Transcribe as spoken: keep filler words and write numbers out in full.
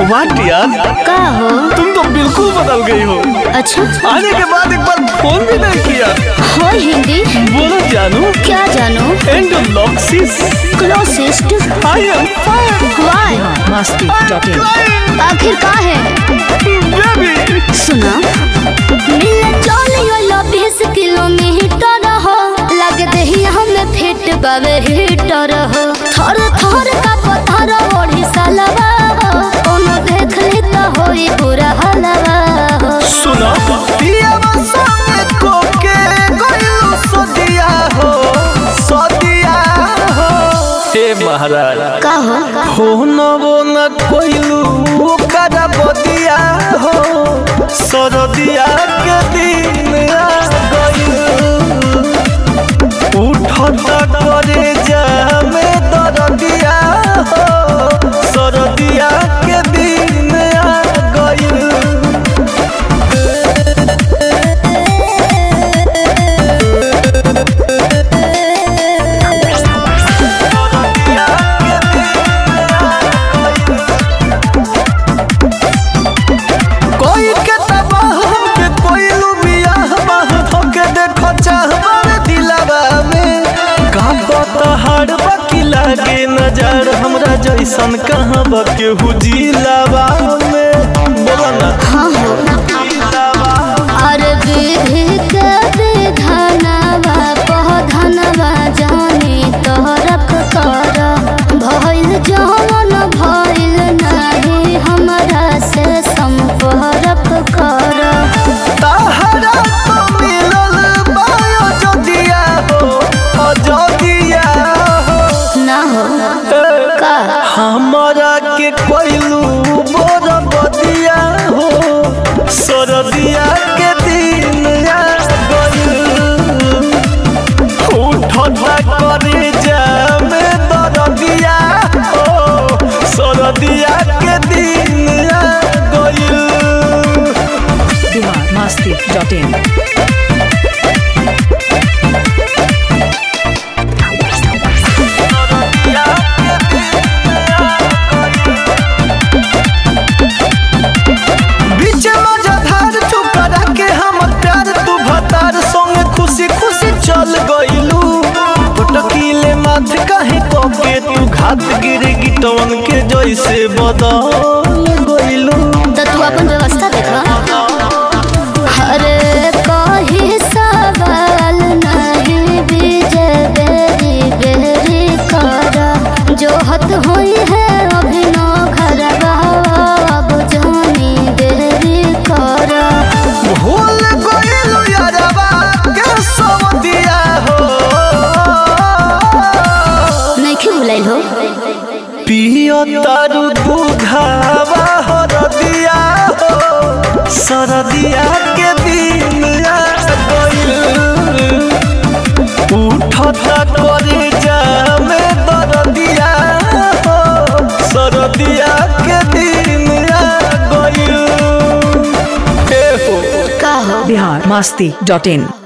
वाट यार, का हो? तुम तो बिल्कुल बदल गई हो। अच्छा, आने के बाद एक बार फोन भी नहीं किया। हो हिंदी बोलो जानू। क्या जानू? एंडोलॉक्सिस क्लोसिस्ट I am fine. Why? Masti dot in. आखिर का है? बेबी सुना, मिले चलियो लो बीस किलोमीटर हो, लगे दही हमें फिट बावे हीटर हो, थर थर का पत्थर ओढ़ी सलवा हो, कोनो देख ली तो होई बुरा हलवा हो। सुनो पिया संगे को के गइलो सदिया हो, सदिया हो। हे महाराज का हो? फोन वो न कोइलू ओकरा बदिया हो, सरदिया के दिन आ गइल, उठत करे जा में दरदिया हो, सरदिया के दिन आ गइल। कोई के तबाह के कोई लुबिया बाह धोके देखो चाहबार दिलावा में, का पतहर बाकी लागे नजर हमरा जैसन कहाँ बके हुजिलावा में। बोलो ना हाँ हो, अरे विधि के विधानवा पधनवा जानी तोरक कर, भइल जवन भइल नाही हमरा से संपर्क कर। ताहरा तो मिलल बायो जदिया हो, अजदिया हो। ना हो का हमरा के कोइलू बोर बदिया हो, सरदिया के दिन आ गइल, उठत करे जा में दरदिया हो, सरदिया के दिन आ गइल। Bihar Masti dot in. बीच मजधार चुकरा के हमर प्यार तू भतार संगे खुशी खुशी चल गइलू, पटकीले माथ काहे के तू घात गिर गिटवन के जैसे बदल गइलू। तो तू अपन व्यवस्था देखा। अरे कही सवाल नहीं विजय बेरी बेरी कर, जो हत हुई है अभिनव घरवा अब जानी देरी कर। भूल गइलू यारवा के सवदिया हो, नहीं क्यों भुलाइल हो? पियो तारू दूधावा हरदिया हो, सरदिया के दिन आ गइल, उठत करे जा में दरदिया हो, सरदिया के दिन आ गइल। हे हो का हो? बिहार मस्ती डॉट इन।